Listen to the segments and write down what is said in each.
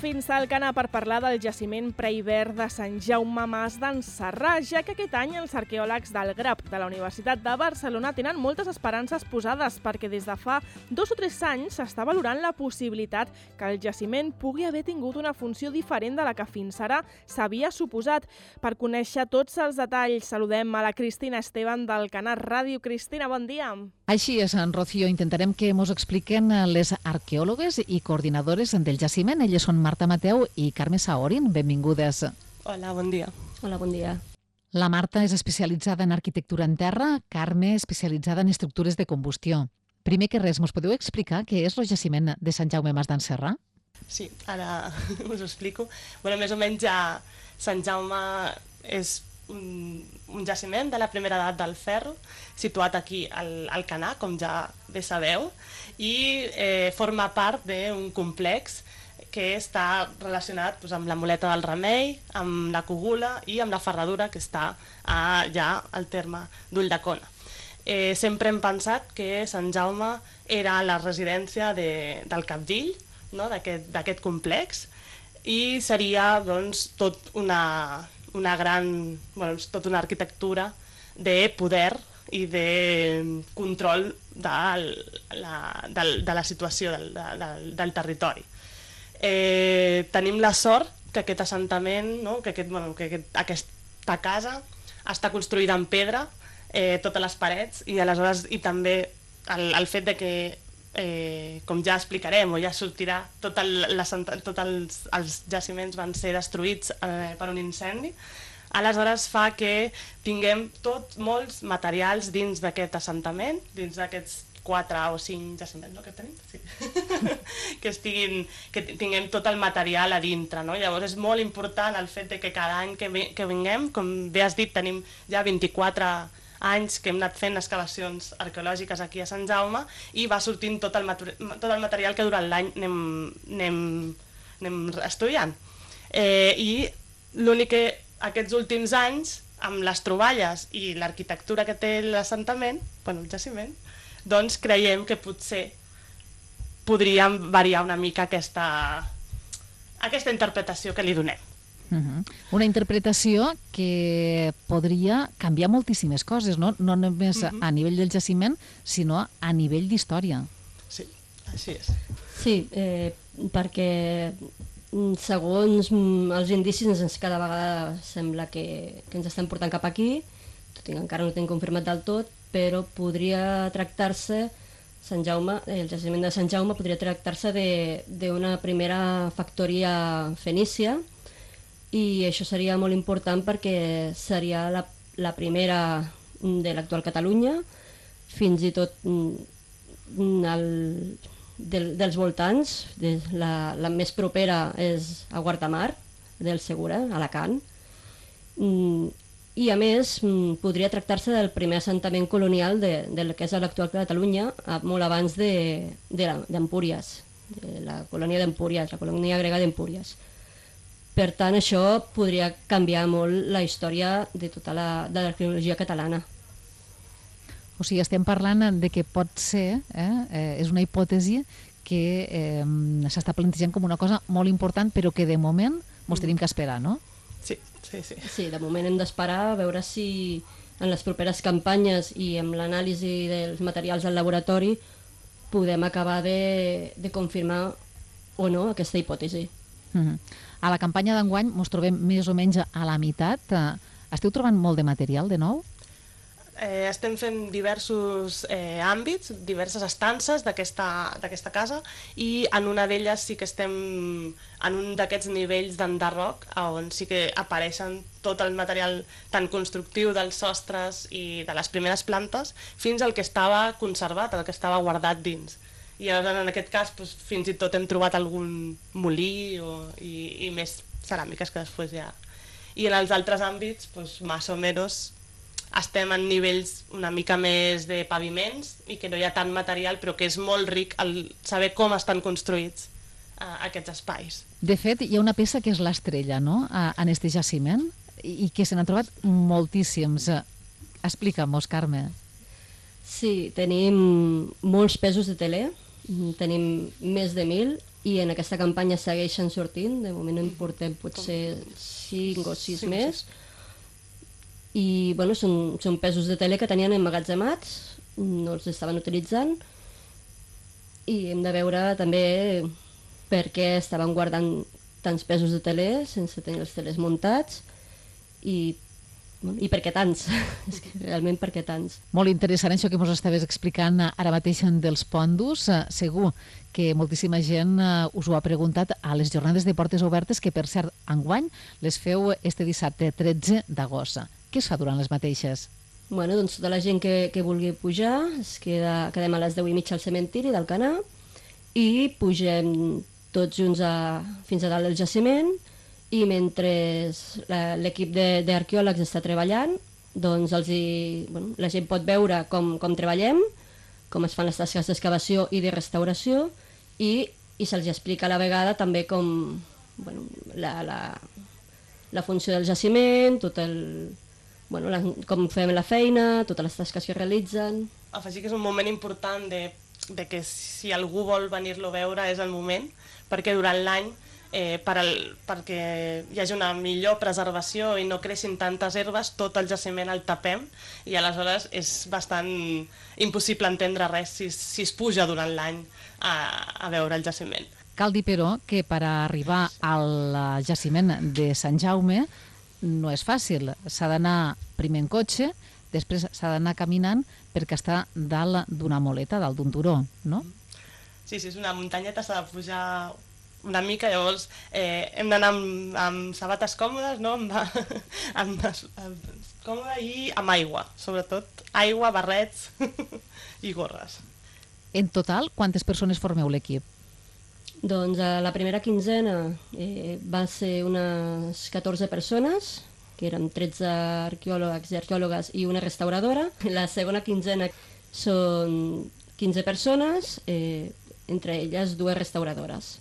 fins al Canà per parlar del jaciment preibert de Sant Jaume Mas d'en Sarrà, ja que aquest any els arqueòlegs del GRAP de la Universitat de Barcelona tenen moltes esperances posades perquè des de fa 2 o 3 anys s'està valorant la possibilitat que el jaciment pugui haver tingut una funció diferent de la que fins ara s'havia suposat. Per conèixer tots els detalls, saludem a la Cristina Esteban del Canà Ràdio. Cristina, bon dia. Així és, Rocío. Intentarem que ens expliquen les arqueòlogues i coordinadores del jaciment. Elles són Marta Mateu i Carme Saorin. Benvingudes. Hola, bon dia. Hola, bon dia. La Marta és especialitzada en arquitectura en terra, Carme especialitzada en estructures de combustió. Primer que res, us podeu explicar què és el jaciment de Sant Jaume Mas d'en Sarrà? Sí, ara us ho explico. Més o menys ja Sant Jaume és un jaciment de la primera edat del ferro, situat aquí al Canà, com ja bé sabeu, i forma part d'un complex que està relacionat amb la Muleta del Remei, amb la Cogula i amb la Ferradura, que està ja al terme d'Ulldecona. Sempre hem pensat que Sant Jaume era la residència del capdill, no?, d'aquest complex, i seria tota una arquitectura de poder i de control de la situació del territori. Tenim la sort que aquest assentament, que aquesta casa està construïda en pedra, totes les parets, i aleshores també el fet de que, com ja explicarem o ja sortirà, tots els jaciments van ser destruïts per un incendi. Aleshores fa que tinguem molts materials dins d'aquest assentament, dins d'aquests 4 o 5 jaciments que tenim, sí. que tinguem tot el material a dintre. Llavors és molt important el fet que cada any que vinguem, com bé has dit, tenim ja 24 anys que hem anat fent excavacions arqueològiques aquí a Sant Jaume i va sortint tot el material que durant l'any anem estudiant. I l'únic que aquests últims anys, amb les troballes i l'arquitectura que té l'assentament, el jaciment, doncs creiem que potser podríem variar una mica aquesta interpretació que li donem. Una interpretació que podria canviar moltíssimes coses, no només a nivell del jaciment, sinó a nivell d'història. Sí, així és. Sí, perquè segons els indicis cada vegada sembla que ens estem portant cap aquí, tot i que encara no ho tenim confirmat del tot, però podria tractar-se el jaciment de Sant Jaume podria tractar-se d'una primera factoria fenícia, i això seria molt important perquè seria la primera de l'actual Catalunya, fins i tot dels voltants. La més propera és a Guardamar del Segura, a Alacant, i a més podria tractar-se del primer assentament colonial del que és l'actual Catalunya, molt abans d'Empúries, de la colònia d'Empúries, la colònia grega d'Empúries. Per tant, això podria canviar molt la història de tota l'arqueologia catalana. O sigui, estem parlant de que pot ser, és una hipòtesi que s'està plantejant com una cosa molt important, però que de moment ens tenim que esperar, no? Sí. Sí, de moment hem d'esperar a veure si en les properes campanyes i amb l'anàlisi dels materials del laboratori podem acabar de confirmar o no aquesta hipòtesi. A la campanya d'enguany ens trobem més o menys a la meitat. Esteu trobant molt de material de nou? Estem fent diversos àmbits, diverses estances d'aquesta casa, i en una d'elles sí que estem en un d'aquests nivells d'enderroc on sí que apareixen tot el material tan constructiu dels sostres i de les primeres plantes fins al que estava conservat, el que estava guardat dins. I en aquest cas fins i tot hem trobat algun molí i més ceràmiques que després ja... I en els altres àmbits, més o menys, estem en nivells una mica més de paviments i que no hi ha tant material, però que és molt ric el saber com estan construïts aquests espais. De fet, hi ha una peça que és l'estrella, no?, en este jaciment, i que se n'han trobat moltíssims. Explica-mos, Carme. Sí, tenim molts pesos de teler, tenim més de 1.000, i en aquesta campanya segueixen sortint, de moment en portem potser 5 o 6 més, i bueno, són pesos de tele que tenien emmagatzemats, no els estaven utilitzant, i hem de veure també per què estaven guardant tants pesos de tele sense tenir els teles muntats, i per què tants? És que realment per què tants? Molt interessant això que ens estaves explicant ara mateix dels pondos. Segur que moltíssima gent us ho ha preguntat a les jornades de portes obertes, que per cert, enguany les feu este dissabte 13 d'agost. Què es fa durant les mateixes? Bueno, doncs tota la gent que vulgui pujar, quedem a les 10:30 al cementiri d'Alcanar i pugem tots junts fins a dalt del jaciment, i mentre l'equip d'arqueòlegs està treballant, doncs la gent pot veure com treballem, com es fan les tasques d'excavació i de restauració, i se'ls explica a la vegada també com la funció del jaciment, com fem la feina, totes les tasques que realitzen. Afegir que és un moment important de que si algú vol venir-lo a veure és el moment, perquè durant l'any perquè hi hagi una millor preservació i no creixin tantes herbes, tot el jaciment el tapem i aleshores és bastant impossible entendre res si es puja durant l'any a veure el jaciment. Cal dir, però, que per arribar al jaciment de Sant Jaume no és fàcil. S'ha d'anar primer en cotxe, després s'ha d'anar caminant perquè està dalt d'una moleta, dalt d'un turó, no? Sí, és una muntanyeta, s'ha de pujar una mica, llavors hem d'anar amb sabates còmodes, no? Còmode i amb aigua, sobretot aigua, barrets i gorres. En total, quantes persones formeu l'equip? Doncs a la primera quinzena va ser unes 14 persones, que eren 13 arqueòlegs i arqueòlogues i una restauradora. La segona quinzena són 15 persones, entre elles 2 restauradores.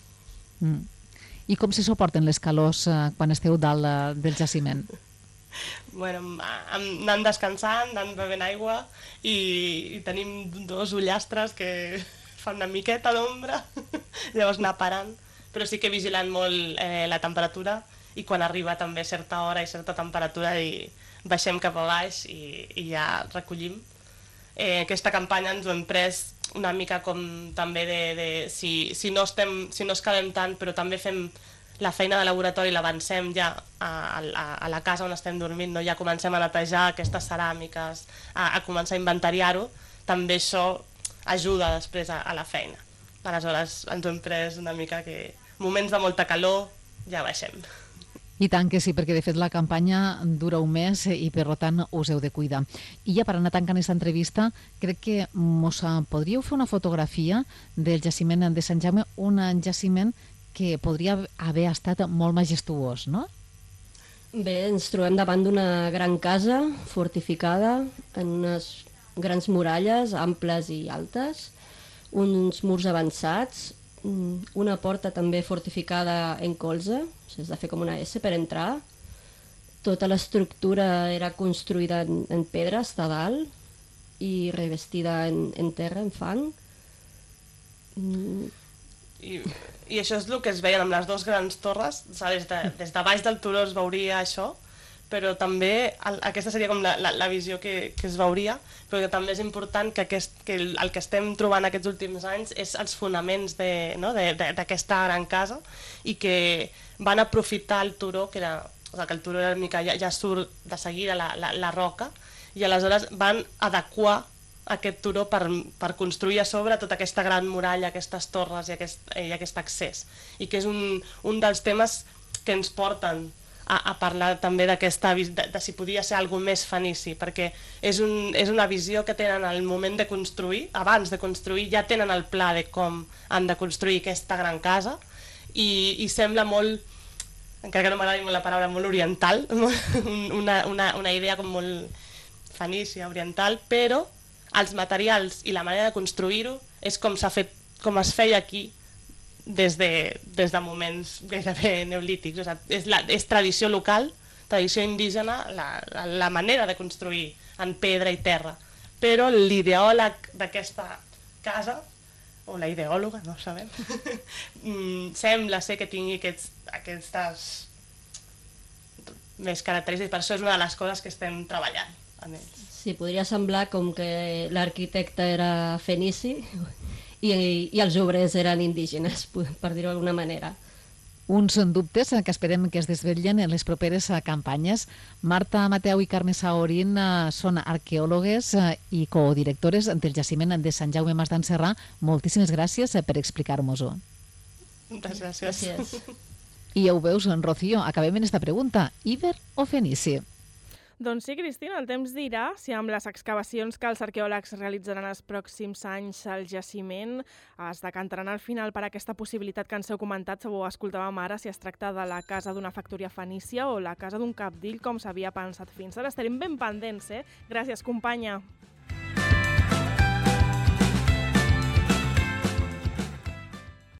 I com se suporten les calors quan esteu dalt del jaciment? Bueno, anant descansant, anant bevent aigua i tenim 2 ullastres que fan una miqueta d'ombra, llavors anar parant, però sí que vigilant molt la temperatura i quan arriba també certa hora i certa temperatura i baixem cap a baix i ja recollim. Aquesta campanya ens ho hem pres una mica com també si no escalem tant, però també fem la feina de laboratori, l'avancem ja a la casa on estem dormint, no? Ja comencem a netejar aquestes ceràmiques, a començar a inventariar-ho, també això ajuda després a la feina. Aleshores ens ho hem pres una mica que moments de molta calor ja baixem. I tant que sí, perquè de fet la campanya dura un mes i per tant us heu de cuidar. I ja per anar tancant aquesta entrevista, crec que mos podríeu fer una fotografia del jaciment de Sant Jaume, un jaciment que podria haver estat molt majestuós, no? Bé, ens trobem davant d'una gran casa fortificada en unes grans muralles amples i altes, uns murs avançats, una porta també fortificada en colze, és de fer com una S per entrar. Tota l'estructura era construïda en pedra, està dalt, i revestida en terra, en fang. I això és el que es veien amb les 2 grans torres, des de baix del turó es veuria això, però també aquesta seria com la visió que es veuria, però que també és important que el que estem trobant aquests últims anys és els fonaments d'aquesta gran casa i que van aprofitar el turó, que el turó era una mica, ja surt de seguida la roca, i aleshores van adequar aquest turó per construir a sobre tota aquesta gran muralla, aquestes torres i aquest accés, i que és un dels temes que ens porten a parlar també de si podia ser alguna més fenici, perquè és una visió que tenen al moment de construir, abans de construir ja tenen el pla de com han de construir aquesta gran casa i sembla molt, encara que no m'agradi molt la paraula, molt oriental, una idea com molt fenícia, oriental, però els materials i la manera de construir-ho és com es feia aquí des de moments gairebé neolítics. És tradició local, tradició indígena, la manera de construir en pedra i terra. Però l'ideòleg d'aquesta casa o la ideòloga, no ho sabem, sembla ser que tingui aquestes més característiques, per això és una de les coses que estem treballant amb ells. Sí, podria semblar com que l'arquitecte era fenici i els obrers eren indígenes, per dir-ho d'alguna manera. Uns dubtes que esperem que es desvetllen en les properes campanyes. Marta Mateu i Carme Saorín són arqueòlogues i codirectores del jaciment de Sant Jaume Mas d'en Serra. Moltíssimes gràcies per explicar-nos-ho. Moltes gràcies. I ja ho veus, Rocío, acabem en esta pregunta. Iber o fenici? Doncs sí, Cristina, el temps dirà si amb les excavacions que els arqueòlegs realitzaran els pròxims anys al jaciment es decantaran al final per aquesta possibilitat que ens heu comentat, ho escoltàvem ara, si es tracta de la casa d'una factoria fenícia o la casa d'un cabdill, com s'havia pensat fins ara. Estarem ben pendents, eh? Gràcies, companya.